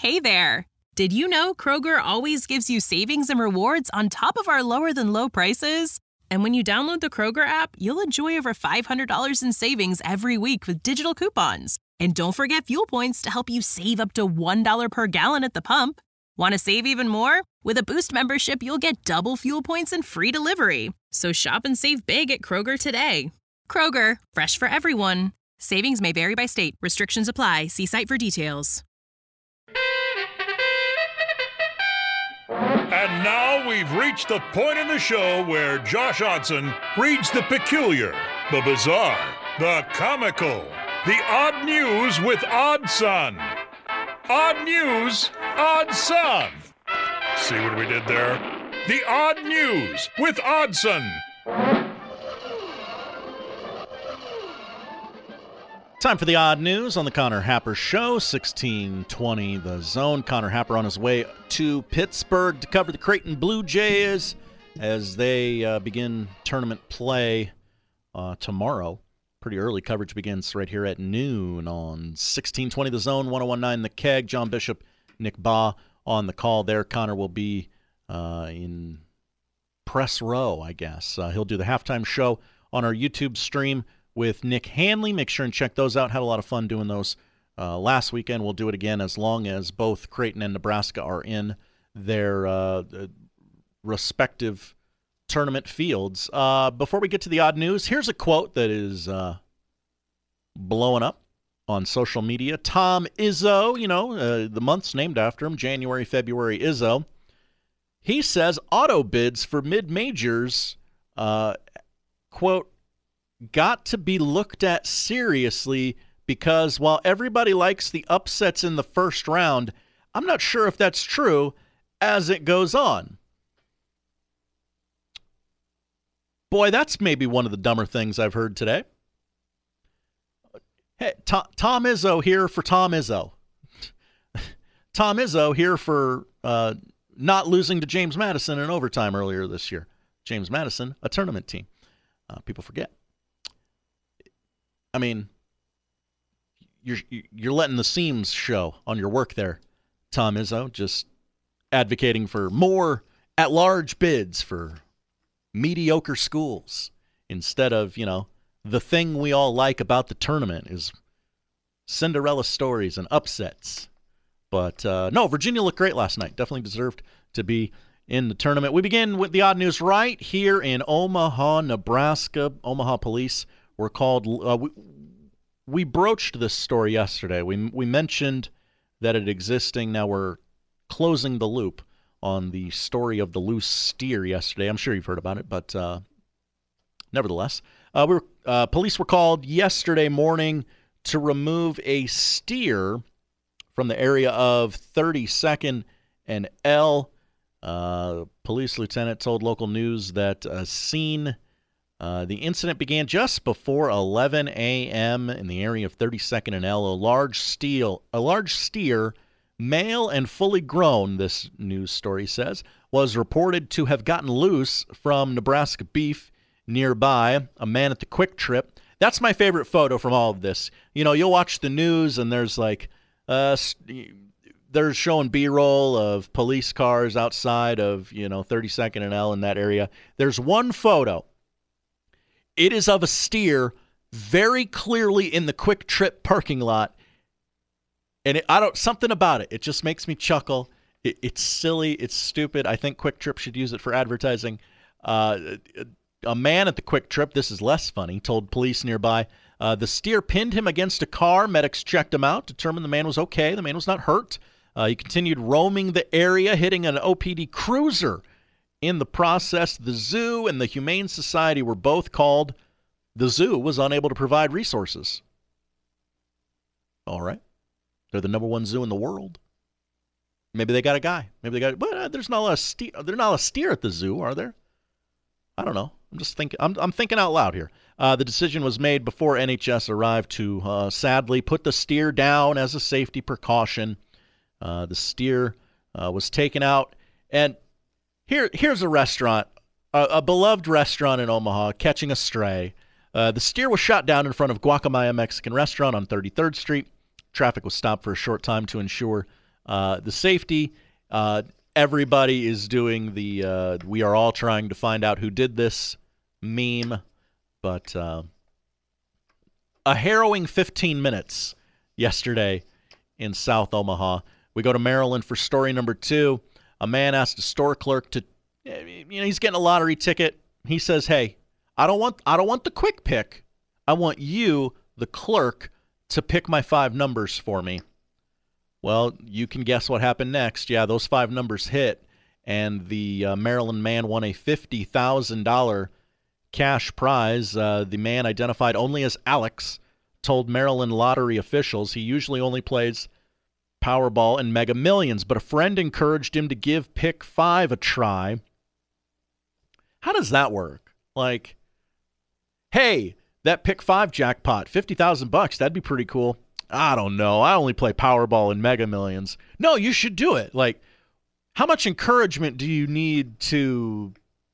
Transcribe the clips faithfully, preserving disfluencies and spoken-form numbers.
Hey there! Did you know Kroger always gives you savings and rewards on top of our lower-than-low prices? And when you download the Kroger app, you'll enjoy over five hundred dollars in savings every week with digital coupons. And don't forget fuel points to help you save up to one dollar per gallon at the pump. Want to save even more? With a Boost membership, you'll get double fuel points and free delivery. So shop and save big at Kroger today. Kroger, fresh for everyone. Savings may vary by state. Restrictions apply. See site for details. And now we've reached the point in the show where Josh Odson reads the peculiar, the bizarre, the comical, the odd news with Odd Son. Odd news, Odd Son. See what we did there? The odd news with Oddson. Time for the odd news on the Connor Happer Show, sixteen twenty The Zone. Connor Happer on his way to Pittsburgh to cover the Creighton Blue Jays as they uh, begin tournament play uh, tomorrow. Pretty early coverage begins right here at noon on sixteen twenty The Zone, one oh one point nine The Keg. John Bishop, Nick Baugh on the call there. Connor will be uh, in press row, I guess. Uh, he'll do the halftime show on our YouTube stream with Nick Hanley. Make sure and check those out. Had a lot of fun doing those uh, last weekend. We'll do it again as long as both Creighton and Nebraska are in their uh, respective tournament fields. Uh, before we get to the odd news, here's a quote that is uh, blowing up on social media. Tom Izzo, you know, uh, the month's named after him, January, February, Izzo. He says auto bids for mid-majors, uh, quote, got to be looked at seriously because while everybody likes the upsets in the first round, I'm not sure if that's true as it goes on. Boy, that's maybe one of the dumber things I've heard today. Hey, Tom, Tom Izzo here for Tom Izzo. Tom Izzo here for uh, not losing to James Madison in overtime earlier this year. James Madison, a tournament team. Uh, people forget. I mean, you're you're letting the seams show on your work there, Tom Izzo, just advocating for more at-large bids for mediocre schools instead of, you know, the thing we all like about the tournament is Cinderella stories and upsets. But, uh, no, Virginia looked great last night. Definitely deserved to be in the tournament. We begin with the odd news right here in Omaha, Nebraska. Omaha police were called. Uh, we, we broached this story yesterday. We we mentioned that it existing. Now we're closing the loop on the story of the loose steer yesterday. I'm sure you've heard about it, but uh, nevertheless, uh, we were, uh, police were called yesterday morning to remove a steer from the area of thirty-second and L. Uh, police lieutenant told local news that a scene. Uh, the incident began just before eleven a.m. in the area of thirty-second and L. A large steer, a large steer, male and fully grown, this news story says, was reported to have gotten loose from Nebraska beef nearby. A man at the Quick Trip. That's my favorite photo from all of this. You know, you'll watch the news and there's like, uh, they're showing B-roll of police cars outside of, you know, thirty-second and L in that area. There's one photo. It is of a steer very clearly in the Quick Trip parking lot. And it, I don't, something about it, it just makes me chuckle. It, it's silly. It's stupid. I think Quick Trip should use it for advertising. Uh, a man at the Quick Trip, this is less funny, told police nearby, uh, the steer pinned him against a car. Medics checked him out, determined the man was okay. The man was not hurt. Uh, he continued roaming the area, hitting an O P D cruiser. In the process, the zoo and the Humane Society were both called. The zoo was unable to provide resources. All right. They're the number one zoo in the world. Maybe they got a guy. Maybe they got, but uh, there's not a lot of steer. There's not a steer at the zoo, are there? I don't know. I'm just thinking. I'm, I'm thinking out loud here. Uh, the decision was made before N H S arrived to, uh, sadly, put the steer down as a safety precaution. Uh, the steer uh, was taken out, and Here, here's a restaurant, a, a beloved restaurant in Omaha, catching a stray. Uh, the steer was shot down in front of Guacamaya Mexican Restaurant on thirty-third Street. Traffic was stopped for a short time to ensure Uh, the safety, uh, everybody is doing the uh, we are all trying to find out who did this meme. But uh, a harrowing fifteen minutes yesterday in South Omaha. We go to Maryland for story number two. A man asked a store clerk to, you know, he's getting a lottery ticket. He says, hey, I don't want I don't want the quick pick. I want you, the clerk, to pick my five numbers for me. Well, you can guess what happened next. Yeah, those five numbers hit, and the uh, Maryland man won a fifty thousand dollars cash prize. Uh, the man, identified only as Alex, told Maryland lottery officials he usually only plays Powerball and Mega Millions, but a friend encouraged him to give Pick five a try. How does that work? Like, hey, that Pick five jackpot, fifty thousand bucks, that'd be pretty cool. I don't know. I only play Powerball and Mega Millions. No, you should do it. Like, how much encouragement do you need to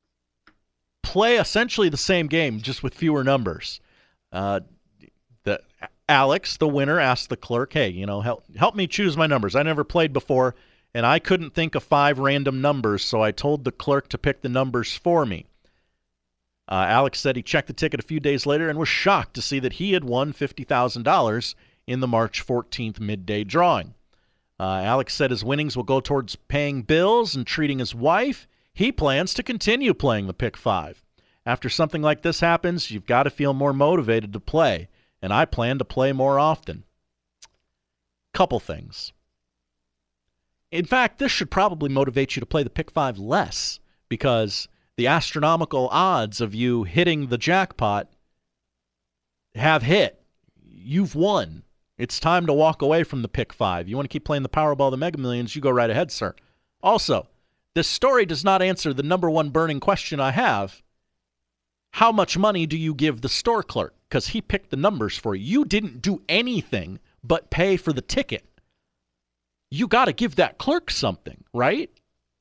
play essentially the same game, just with fewer numbers? Uh, the Alex, the winner, asked the clerk, hey, you know, help help me choose my numbers. I never played before, and I couldn't think of five random numbers, so I told the clerk to pick the numbers for me. Uh, Alex said he checked the ticket a few days later and was shocked to see that he had won fifty thousand dollars in the March fourteenth midday drawing. Uh, Alex said his winnings will go towards paying bills and treating his wife. He plans to continue playing the Pick five. After something like this happens, you've got to feel more motivated to play, and I plan to play more often. Couple things. In fact, this should probably motivate you to play the Pick five less, because the astronomical odds of you hitting the jackpot have hit. You've won. It's time to walk away from the Pick five. You want to keep playing the Powerball, the Mega Millions, you go right ahead, sir. Also, this story does not answer the number one burning question I have. How much money do you give the store clerk? Because he picked the numbers for you. You didn't do anything but pay for the ticket. You got to give that clerk something, right?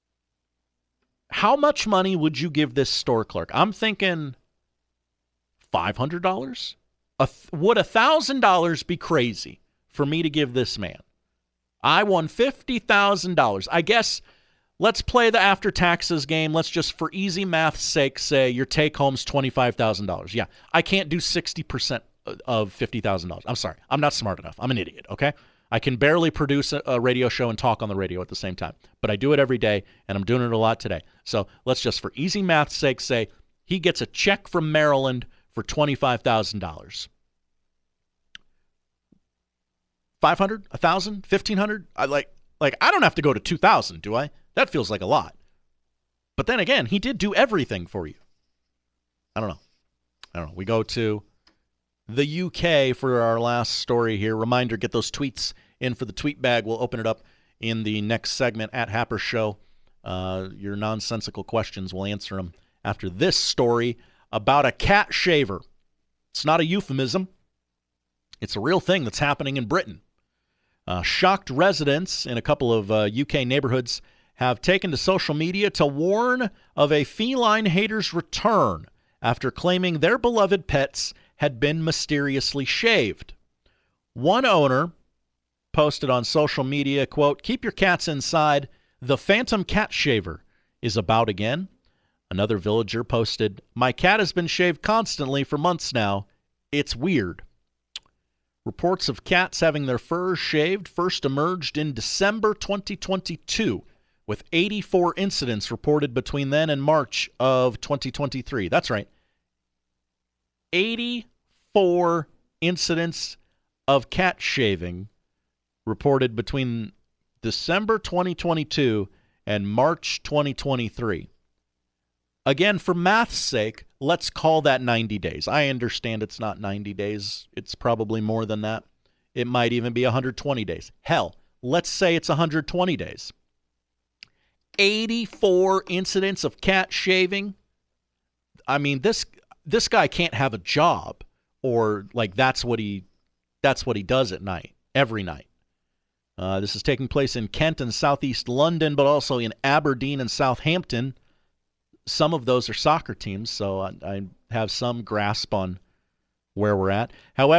How much money would you give this store clerk? I'm thinking five hundred dollars? A th- would one thousand dollars be crazy for me to give this man? I won fifty thousand dollars. I guess let's play the after taxes game. Let's just, for easy math's sake, say your take home's twenty-five thousand dollars. Yeah, I can't do sixty percent of fifty thousand dollars. I'm sorry. I'm not smart enough. I'm an idiot, okay? I can barely produce a, a radio show and talk on the radio at the same time. But I do it every day, and I'm doing it a lot today. So let's just, for easy math's sake, say he gets a check from Maryland for twenty-five thousand dollars. five hundred dollars, one thousand dollars, fifteen hundred dollars? I like like I don't have to go to two thousand dollars, do I? That feels like a lot. But then again, he did do everything for you. I don't know. I don't know. We go to the U K for our last story here. Reminder, get those tweets in for the tweet bag. We'll open it up in the next segment at Happer Show. Uh, your nonsensical questions, we'll answer them after this story about a cat shaver. It's not a euphemism. It's a real thing that's happening in Britain. Uh, shocked residents in a couple of uh, U K neighborhoods have taken to social media to warn of a feline hater's return after claiming their beloved pets had been mysteriously shaved. One owner posted on social media, quote, "Keep your cats inside. The phantom cat shaver is about again." Another villager posted, "My cat has been shaved constantly for months now. It's weird." Reports of cats having their fur shaved first emerged in December twenty twenty-two, with eighty-four incidents reported between then and March of twenty twenty-three. That's right. eighty-four incidents of cat shaving reported between December twenty twenty-two and March twenty twenty-three. Again, for math's sake, let's call that ninety days. I understand it's not ninety days. It's probably more than that. It might even be one hundred twenty days. Hell, let's say it's one hundred twenty days. eighty-four incidents of cat shaving. I mean, this this guy can't have a job, or like that's what he that's what he does at night, every night. Uh, this is taking place in Kent and southeast London, but also in Aberdeen and Southampton. Some of those are soccer teams, so I, I have some grasp on where we're at. However,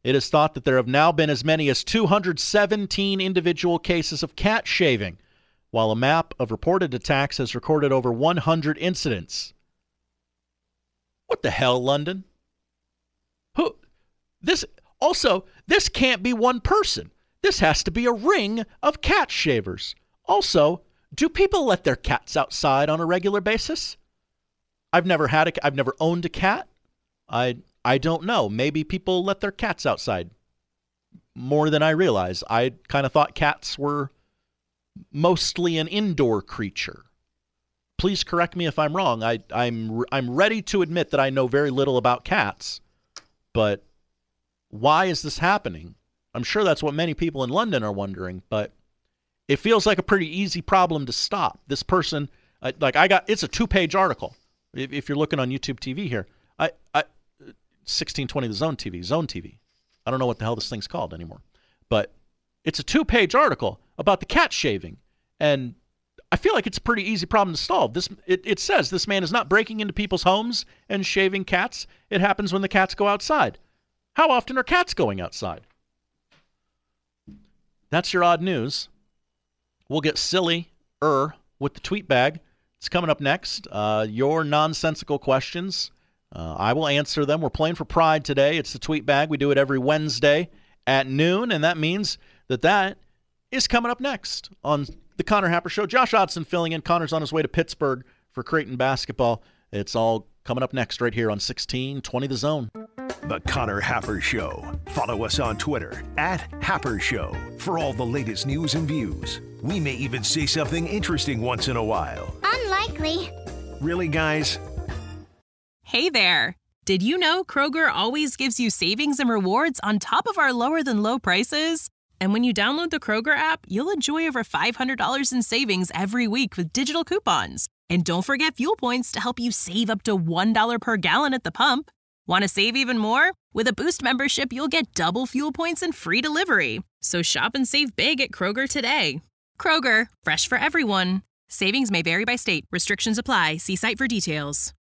It is thought that there have now been as many as two hundred seventeen individual cases of cat shaving, while a map of reported attacks has recorded over one hundred incidents. What the hell, London? Who? This also, this can't be one person. This has to be a ring of cat shavers. Also, do people let their cats outside on a regular basis? I've never had a, I've never owned a cat. I I don't know. Maybe people let their cats outside more than I realize. I kind of thought cats were mostly an indoor creature. Please correct me if I'm wrong. I, I'm I'm ready to admit that I know very little about cats, but why is this happening? I'm sure that's what many people in London are wondering, but it feels like a pretty easy problem to stop. This person, like I got, it's a two-page article. If, if you're looking on YouTube T V here, I, I sixteen twenty the Zone T V, Zone T V. I don't know what the hell this thing's called anymore, but it's a two-page article about the cat shaving, and I feel like it's a pretty easy problem to solve. This it, it says this man is not breaking into people's homes and shaving cats. It happens when the cats go outside. How often are cats going outside? That's your odd news. We'll get silly-er with the tweet bag. It's coming up next. Uh, your nonsensical questions. Uh, I will answer them. We're playing for pride today. It's the tweet bag. We do it every Wednesday at noon, and that means that that is coming up next on the Connor Happer Show. Josh Hodson filling in. Connor's on his way to Pittsburgh for Creighton basketball. It's all coming up next right here on sixteen twenty The Zone. The Connor Happer Show. Follow us on Twitter at Happer Show for all the latest news and views. We may even say something interesting once in a while. Unlikely. Really, guys? Hey there. Did you know Kroger always gives you savings and rewards on top of our lower than low prices? And when you download the Kroger app, you'll enjoy over five hundred dollars in savings every week with digital coupons. And don't forget fuel points to help you save up to one dollar per gallon at the pump. Want to save even more? With a Boost membership, you'll get double fuel points and free delivery. So shop and save big at Kroger today. Kroger, fresh for everyone. Savings may vary by state. Restrictions apply. See site for details.